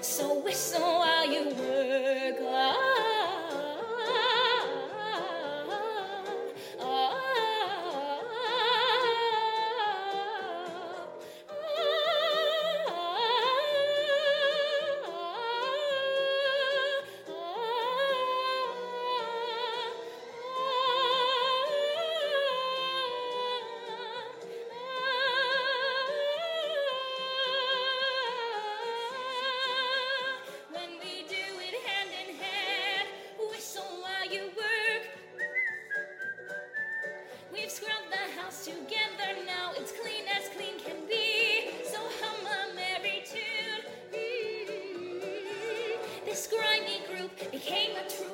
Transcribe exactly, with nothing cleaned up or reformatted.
So whistle while you work. Ah, ah, ah, when we do it hand in hand, whistle while you work. We've scrubbed the house together, now it's clean as clean can be. So hum a merry tune. Mm. This grimy group became a true